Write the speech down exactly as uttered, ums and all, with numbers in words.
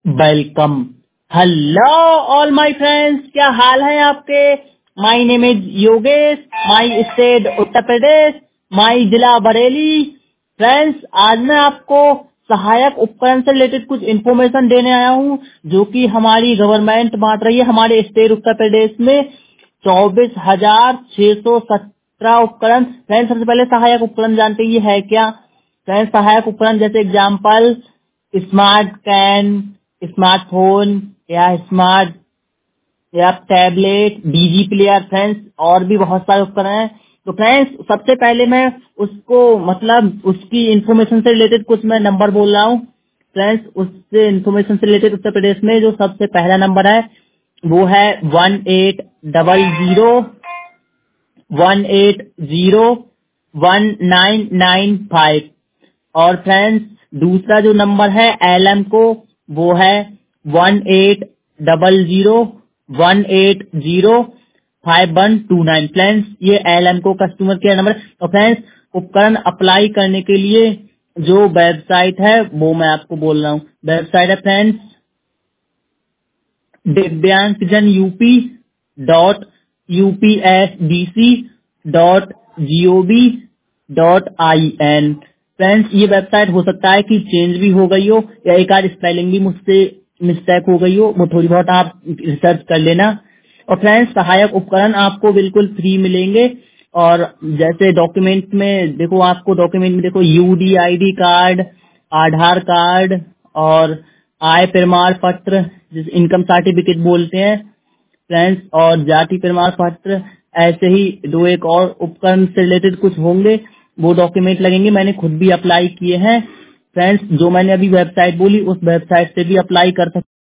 Welcome. Hello all my friends, क्या हाल है आपके? My name is Yogesh, my state Uttar Pradesh, my जिला बरेली। फ्रेंड्स, आज मैं आपको सहायक उपकरण से रिलेटेड कुछ इन्फॉर्मेशन देने आया हूँ जो कि हमारी गवर्नमेंट बांट रही है हमारे स्टेट उत्तर प्रदेश में चौबीस हजार छह सौ सत्रह उपकरण। फ्रेंड्स, सबसे पहले सहायक उपकरण जानते हैं ये है क्या? फ्रेंड्स, सहायक उपकरण जैसे एग्जाम्पल स्मार्ट कैन, स्मार्टफोन या स्मार्ट या टैबलेट, डीजी प्लेयर। फ्रेंड्स, और भी बहुत सारे उपकरण हैं। तो फ्रेंड्स, सबसे पहले मैं उसको मतलब उसकी इंफॉर्मेशन से रिलेटेड कुछ मैं नंबर बोल रहा हूँ। फ्रेंड्स, उससे इंफॉर्मेशन से रिलेटेड उत्तर प्रदेश में जो सबसे पहला नंबर है वो है one eight double zero one eight zero one nine nine five. और फ्रेंड्स, दूसरा जो नंबर है एलएम को वो है one eight double zero one eight zero five one two nine. Friends, ये ALIMCO customer care number है। तो फ्रेंड्स, उपकरण अप्लाई करने के लिए जो वेबसाइट है वो मैं आपको बोल रहा हूँ। वेबसाइट है friends divyangjan UP dot UPSDC dot GOV dot I N. Friends, ये वेबसाइट हो सकता है कि चेंज भी हो गई हो या एक आध स्पेलिंग भी मुझसे मिस्टेक हो गई हो, वो थोड़ी बहुत आप रिसर्च कर लेना। और फ्रेंड्स, सहायक उपकरण आपको बिल्कुल फ्री मिलेंगे। और जैसे डॉक्यूमेंट में देखो, आपको डॉक्यूमेंट में देखो UD ID card, Aadhaar card और आय प्रमाण पत्र जिसे इनकम सर्टिफिकेट बोलते हैं फ्रेंड्स, और जाति प्रमाण पत्र। ऐसे ही दो एक और उपकरण से रिलेटेड कुछ होंगे, वो डॉक्यूमेंट लगेंगे। मैंने खुद भी अप्लाई किए हैं फ्रेंड्स। जो मैंने अभी वेबसाइट बोली उस वेबसाइट से भी अप्लाई कर सकते